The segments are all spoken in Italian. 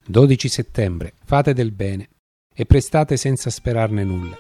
12 settembre. Fate del bene e prestate senza sperarne nulla.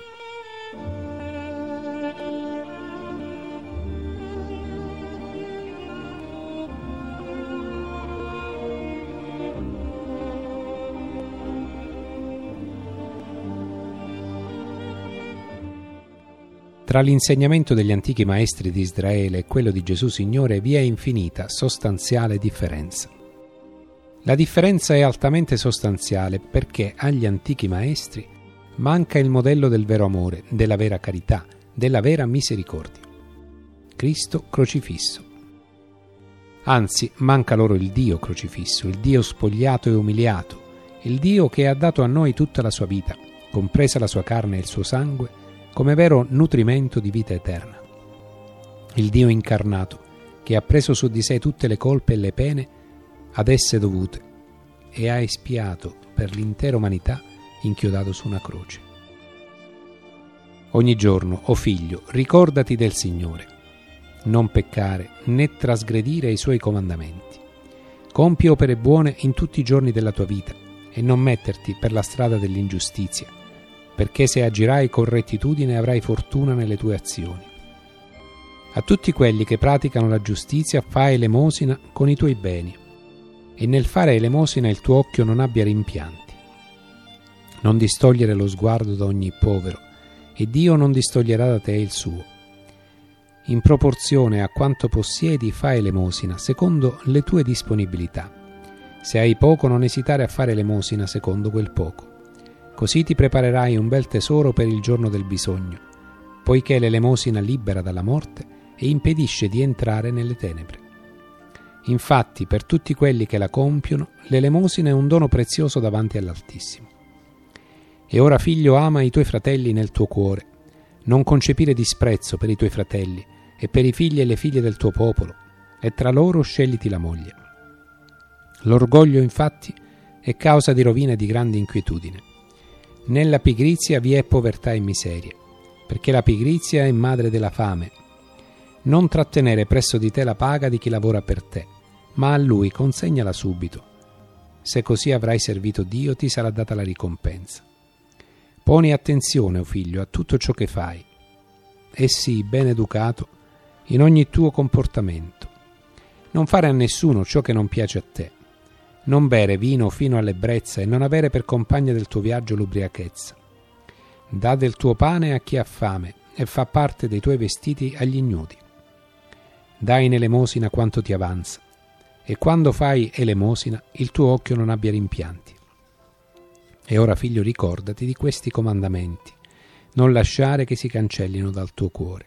Tra l'insegnamento degli antichi maestri di Israele e quello di Gesù Signore vi è infinita, sostanziale differenza. La differenza è altamente sostanziale perché agli antichi maestri manca il modello del vero amore, della vera carità, della vera misericordia. Cristo crocifisso. Anzi, manca loro il Dio crocifisso, il Dio spogliato e umiliato, il Dio che ha dato a noi tutta la sua vita, compresa la sua carne e il suo sangue, come vero nutrimento di vita eterna. Il Dio incarnato, che ha preso su di sé tutte le colpe e le pene ad esse dovute e ha espiato per l'intera umanità inchiodato su una croce. Ogni giorno, o figlio, ricordati del Signore, non peccare né trasgredire i Suoi comandamenti. Compi opere buone in tutti i giorni della tua vita e non metterti per la strada dell'ingiustizia, perché se agirai con rettitudine avrai fortuna nelle tue azioni. A tutti quelli che praticano la giustizia fai elemosina con i tuoi beni, e nel fare elemosina il tuo occhio non abbia rimpianti. Non distogliere lo sguardo da ogni povero, e Dio non distoglierà da te il suo. In proporzione a quanto possiedi fai elemosina, secondo le tue disponibilità. Se hai poco, non esitare a fare elemosina secondo quel poco. Così ti preparerai un bel tesoro per il giorno del bisogno, poiché l'elemosina libera dalla morte e impedisce di entrare nelle tenebre. Infatti, per tutti quelli che la compiono, l'elemosina è un dono prezioso davanti all'Altissimo. E ora, figlio, ama i tuoi fratelli nel tuo cuore, non concepire disprezzo per i tuoi fratelli e per i figli e le figlie del tuo popolo, e tra loro scegliti la moglie. L'orgoglio, infatti, è causa di rovina e di grande inquietudine. Nella pigrizia vi è povertà e miseria, perché la pigrizia è madre della fame. Non trattenere presso di te la paga di chi lavora per te, ma a lui consegnala subito. Se così avrai servito Dio, ti sarà data la ricompensa. Poni attenzione, o figlio, a tutto ciò che fai, e sii ben educato in ogni tuo comportamento. Non fare a nessuno ciò che non piace a te. Non bere vino fino all'ebbrezza e non avere per compagna del tuo viaggio l'ubriachezza. Dà del tuo pane a chi ha fame e fa parte dei tuoi vestiti agli ignudi. Dai in elemosina quanto ti avanza, e quando fai elemosina il tuo occhio non abbia rimpianti. E ora, figlio, ricordati di questi comandamenti, non lasciare che si cancellino dal tuo cuore.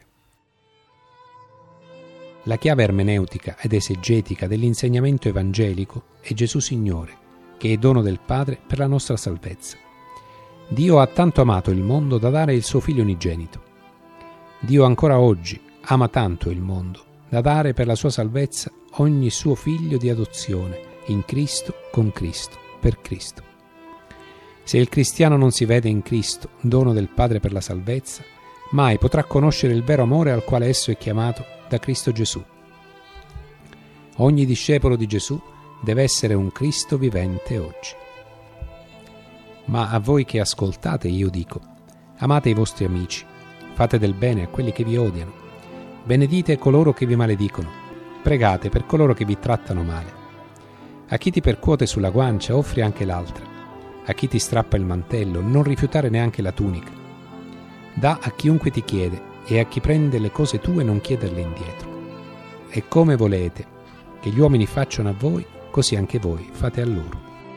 La chiave ermeneutica ed esegetica dell'insegnamento evangelico è Gesù Signore, che è dono del Padre per la nostra salvezza. Dio ha tanto amato il mondo da dare il suo Figlio unigenito. Dio ancora oggi ama tanto il mondo da dare per la sua salvezza ogni suo Figlio di adozione, in Cristo, con Cristo, per Cristo. Se il cristiano non si vede in Cristo, dono del Padre per la salvezza, mai potrà conoscere il vero amore al quale esso è chiamato da Cristo Gesù. Ogni discepolo di Gesù deve essere un Cristo vivente oggi. Ma a voi che ascoltate io dico: amate i vostri amici, fate del bene a quelli che vi odiano, benedite coloro che vi maledicono, pregate per coloro che vi trattano male. A chi ti percuote sulla guancia offri anche l'altra, a chi ti strappa il mantello non rifiutare neanche la tunica. Dà a chiunque ti chiede, e a chi prende le cose tue non chiederle indietro. E come volete che gli uomini facciano a voi, così anche voi fate a loro.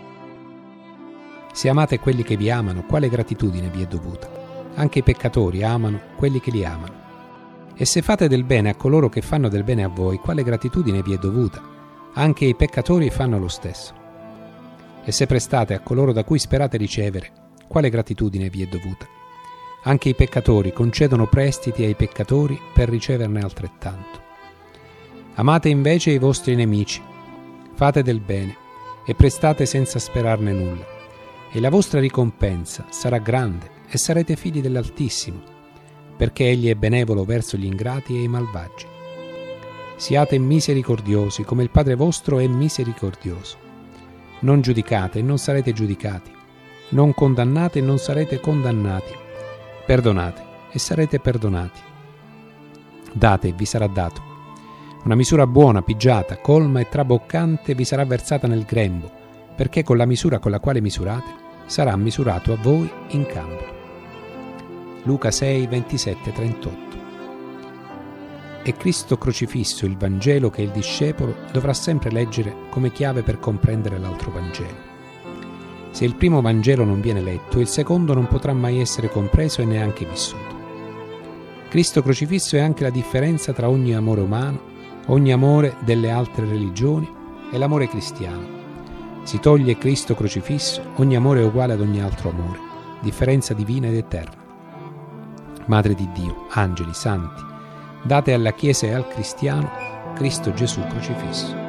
Se amate quelli che vi amano, quale gratitudine vi è dovuta? Anche i peccatori amano quelli che li amano. E se fate del bene a coloro che fanno del bene a voi, quale gratitudine vi è dovuta? Anche i peccatori fanno lo stesso. E se prestate a coloro da cui sperate ricevere, quale gratitudine vi è dovuta? Anche i peccatori concedono prestiti ai peccatori per riceverne altrettanto. Amate invece i vostri nemici, fate del bene e prestate senza sperarne nulla, e la vostra ricompensa sarà grande e sarete figli dell'Altissimo, perché Egli è benevolo verso gli ingrati e i malvagi. Siate misericordiosi come il Padre vostro è misericordioso. Non giudicate e non sarete giudicati. Non condannate e non sarete condannati. Perdonate e sarete perdonati. Date e vi sarà dato. Una misura buona, pigiata, colma e traboccante vi sarà versata nel grembo, perché con la misura con la quale misurate sarà misurato a voi in cambio. Luca 6, 27, 38. È Cristo crocifisso il Vangelo che il discepolo dovrà sempre leggere come chiave per comprendere l'altro Vangelo. Se il primo Vangelo non viene letto, il secondo non potrà mai essere compreso e neanche vissuto. Cristo crocifisso è anche la differenza tra ogni amore umano, ogni amore delle altre religioni e l'amore cristiano. Si toglie Cristo crocifisso, ogni amore è uguale ad ogni altro amore, differenza divina ed eterna. Madre di Dio, angeli, santi, date alla Chiesa e al cristiano Cristo Gesù crocifisso.